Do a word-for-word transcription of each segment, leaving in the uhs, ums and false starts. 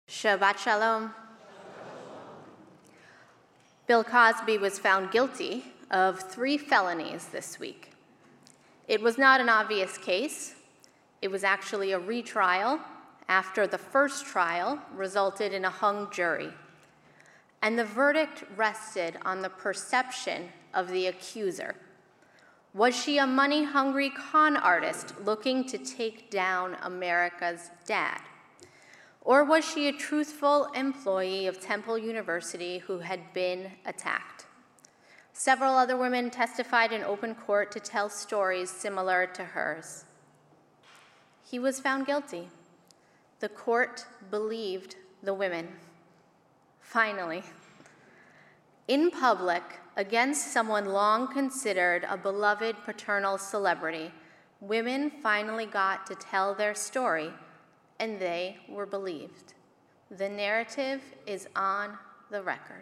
Shabbat Shalom. Bill Cosby was found guilty of three felonies this week. It was not an obvious case. It was actually a retrial after the first trial resulted in a hung jury. And the verdict rested on the perception of the accuser. Was she a money-hungry con artist looking to take down America's dad? Or was she a truthful employee of Temple University who had been attacked? Several other women testified in open court to tell stories similar to hers. He was found guilty. The court believed the women. Finally, in public, against someone long considered a beloved paternal celebrity, women finally got to tell their story, and they were believed. The narrative is on the record.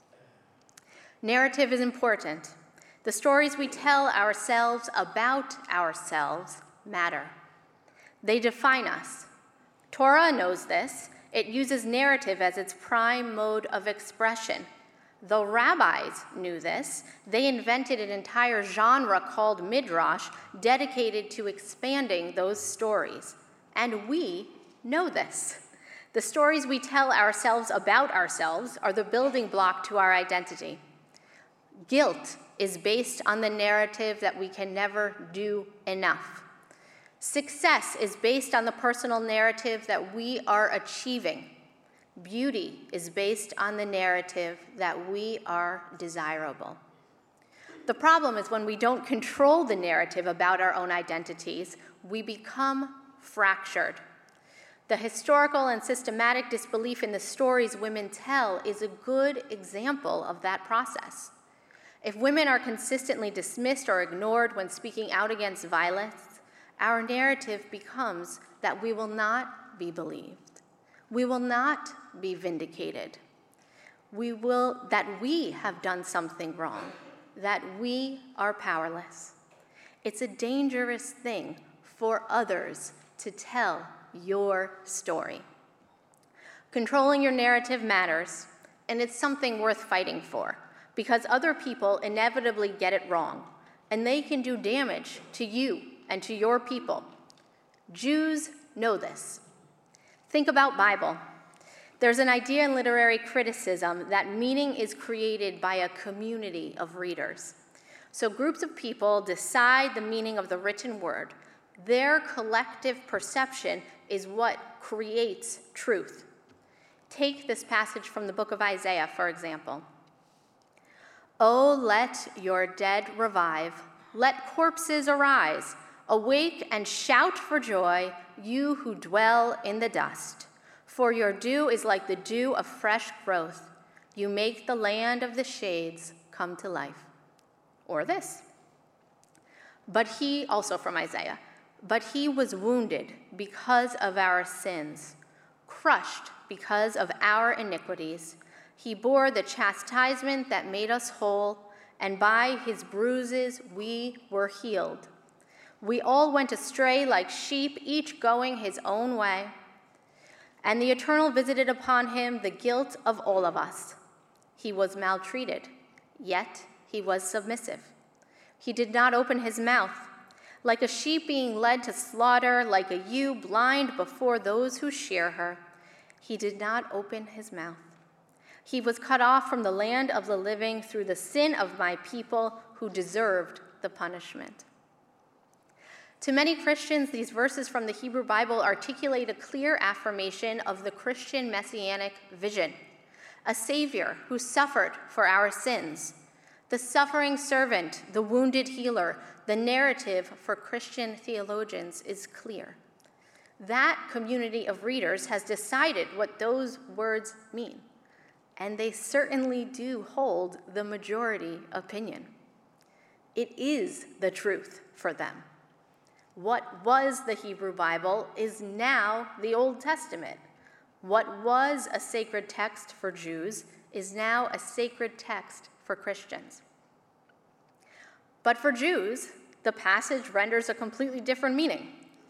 Narrative is important. The stories we tell ourselves about ourselves matter. They define us. Torah knows this. It uses narrative as its prime mode of expression. Though rabbis knew this, they invented an entire genre called midrash dedicated to expanding those stories. And we know this. The stories we tell ourselves about ourselves are the building block to our identity. Guilt is based on the narrative that we can never do enough. Success is based on the personal narrative that we are achieving. Beauty is based on the narrative that we are desirable. The problem is when we don't control the narrative about our own identities, we become fractured. The historical and systematic disbelief in the stories women tell is a good example of that process. If women are consistently dismissed or ignored when speaking out against violence, our narrative becomes that we will not be believed. We will not be vindicated. We will, that we have done something wrong, that we are powerless. It's a dangerous thing for others to tell your story. Controlling your narrative matters, and it's something worth fighting for, because other people inevitably get it wrong, and they can do damage to you and to your people. Jews know this. Think about Bible. There's an idea in literary criticism that meaning is created by a community of readers. So groups of people decide the meaning of the written word. Their collective perception is what creates truth. Take this passage from the book of Isaiah, for example. Oh, let your dead revive. Let corpses arise. Awake and shout for joy, you who dwell in the dust. For your dew is like the dew of fresh growth. You make the land of the shades come to life. Or this. But he, also from Isaiah, but he was wounded because of our sins, crushed because of our iniquities. He bore the chastisement that made us whole, and by his bruises we were healed. We all went astray like sheep, each going his own way. And the Eternal visited upon him the guilt of all of us. He was maltreated, yet he was submissive. He did not open his mouth. Like a sheep being led to slaughter, like a ewe blind before those who shear her, he did not open his mouth. He was cut off from the land of the living through the sin of my people who deserved the punishment. To many Christians, these verses from the Hebrew Bible articulate a clear affirmation of the Christian messianic vision, a Savior who suffered for our sins. The suffering servant, the wounded healer, the narrative for Christian theologians is clear. That community of readers has decided what those words mean, and they certainly do hold the majority opinion. It is the truth for them. What was the Hebrew Bible is now the Old Testament. What was a sacred text for Jews is now a sacred text for Christians. But for Jews, the passage renders a completely different meaning.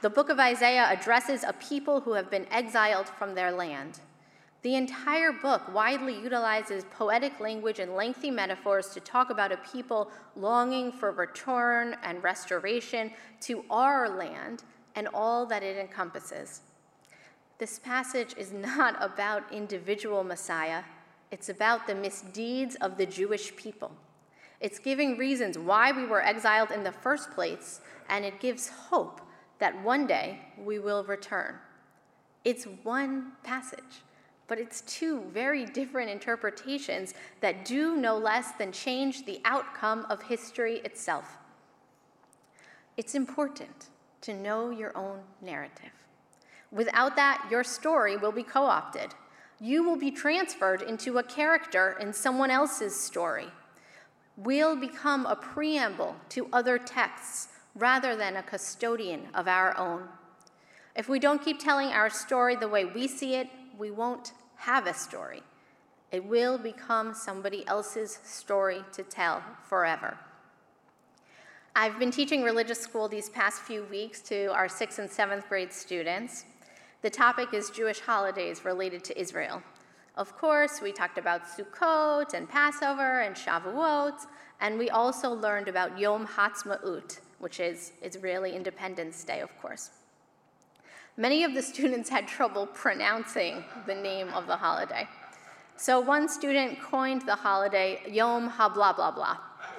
The book of Isaiah addresses a people who have been exiled from their land. The entire book widely utilizes poetic language and lengthy metaphors to talk about a people longing for return and restoration to our land and all that it encompasses. This passage is not about individual Messiah. It's about the misdeeds of the Jewish people. It's giving reasons why we were exiled in the first place, and it gives hope that one day we will return. It's one passage, but it's two very different interpretations that do no less than change the outcome of history itself. It's important to know your own narrative. Without that, your story will be co-opted. You will be transferred into a character in someone else's story. We'll become a preamble to other texts rather than a custodian of our own. If we don't keep telling our story the way we see it, we won't have a story. It will become somebody else's story to tell forever. I've been teaching religious school these past few weeks to our sixth and seventh grade students. The topic is Jewish holidays related to Israel. Of course, we talked about Sukkot and Passover and Shavuot, and we also learned about Yom Ha'atzmaut, which is Israeli Independence Day, of course. Many of the students had trouble pronouncing the name of the holiday. So one student coined the holiday Yom Ha-blah blah blah.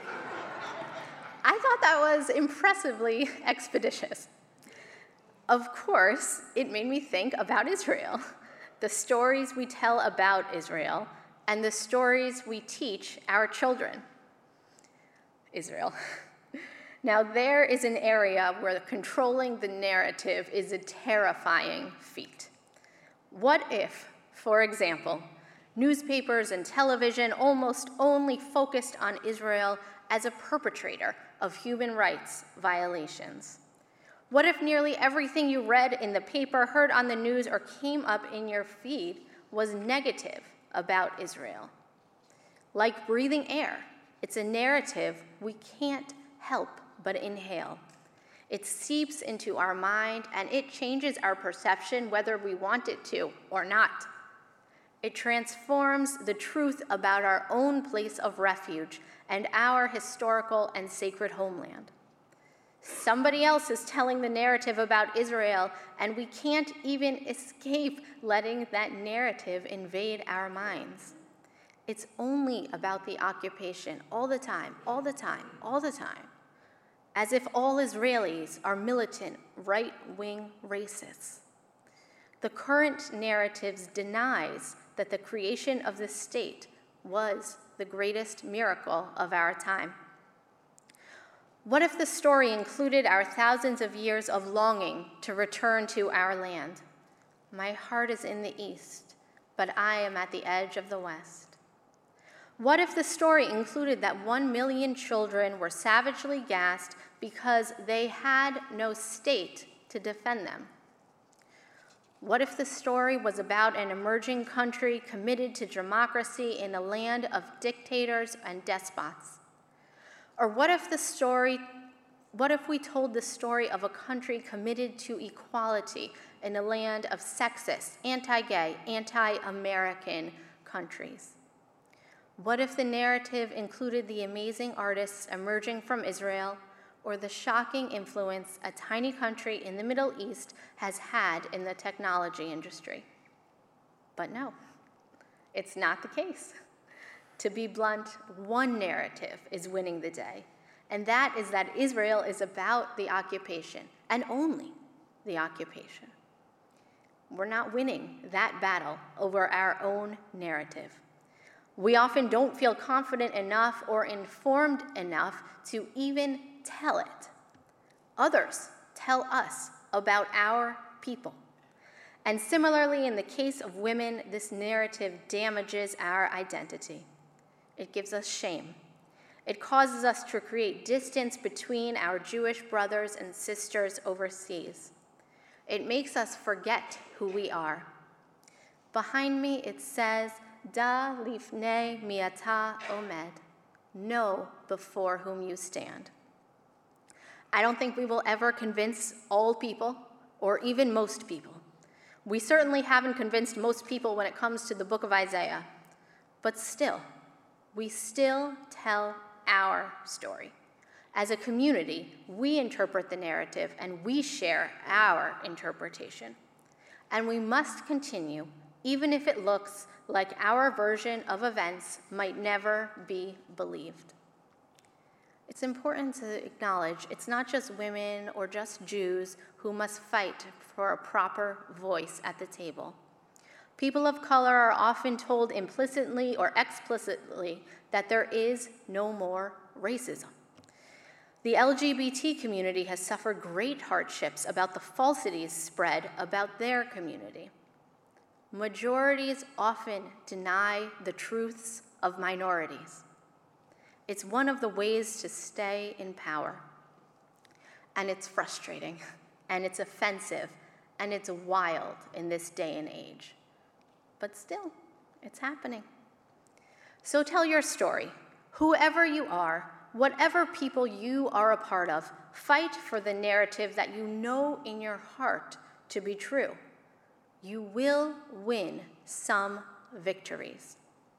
I thought that was impressively expeditious. Of course, it made me think about Israel, the stories we tell about Israel, and the stories we teach our children. Israel. Now, there is an area where controlling the narrative is a terrifying feat. What if, for example, newspapers and television almost only focused on Israel as a perpetrator of human rights violations? What if nearly everything you read in the paper, heard on the news, or came up in your feed was negative about Israel? Like breathing air, it's a narrative we can't help but inhale. It seeps into our mind, and it changes our perception whether we want it to or not. It transforms the truth about our own place of refuge and our historical and sacred homeland. Somebody else is telling the narrative about Israel, and we can't even escape letting that narrative invade our minds. It's only about the occupation all the time, all the time, all the time, as if all Israelis are militant, right-wing racists. The current narrative denies that the creation of this state was the greatest miracle of our time. What if the story included our thousands of years of longing to return to our land? My heart is in the east, but I am at the edge of the west. What if the story included that one million children were savagely gassed because they had no state to defend them? What if the story was about an emerging country committed to democracy in a land of dictators and despots? Or what if the story, what if we told the story of a country committed to equality in a land of sexist, anti-gay, anti-American countries? What if the narrative included the amazing artists emerging from Israel, or the shocking influence a tiny country in the Middle East has had in the technology industry? But no, it's not the case. To be blunt, one narrative is winning the day, and that is that Israel is about the occupation, and only the occupation. We're not winning that battle over our own narrative. We often don't feel confident enough or informed enough to even tell it. Others tell us about our people. And similarly, in the case of women, this narrative damages our identity. It gives us shame. It causes us to create distance between our Jewish brothers and sisters overseas. It makes us forget who we are. Behind me, it says, Da lifnei miata omed. Know before whom you stand. I don't think we will ever convince all people or even most people. We certainly haven't convinced most people when it comes to the book of Isaiah, but still, we still tell our story. As a community, we interpret the narrative and we share our interpretation. And we must continue, even if it looks like our version of events might never be believed. It's important to acknowledge it's not just women or just Jews who must fight for a proper voice at the table. People of color are often told implicitly or explicitly that there is no more racism. The L G B T community has suffered great hardships about the falsities spread about their community. Majorities often deny the truths of minorities. It's one of the ways to stay in power. And it's frustrating, and it's offensive, and it's wild in this day and age. But still, it's happening. So tell your story. Whoever you are, whatever people you are a part of, fight for the narrative that you know in your heart to be true. You will win some victories.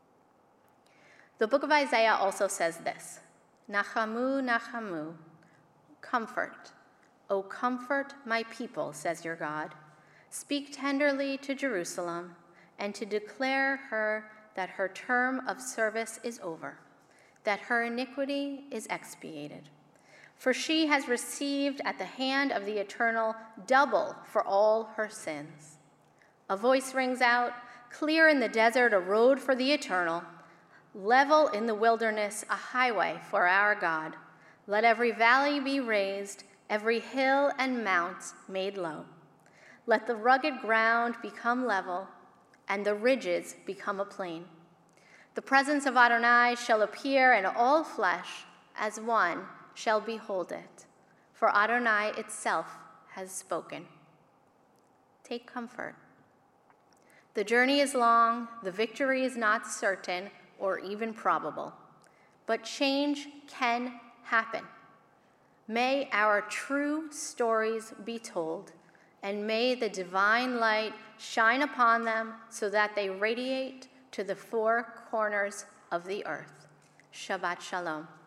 The book of Isaiah also says this, Nachamu, Nachamu, comfort. O comfort my people, says your God. Speak tenderly to Jerusalem and to declare her that her term of service is over, that her iniquity is expiated. For she has received at the hand of the Eternal double for all her sins. A voice rings out, clear in the desert a road for the Eternal, level in the wilderness a highway for our God. Let every valley be raised, every hill and mount made low. Let the rugged ground become level, and the ridges become a plain. The presence of Adonai shall appear, and all flesh, as one, shall behold it. For Adonai itself has spoken. Take comfort. The journey is long, the victory is not certain or even probable, but change can happen. May our true stories be told, and may the divine light shine upon them so that they radiate to the four corners of the earth. Shabbat Shalom.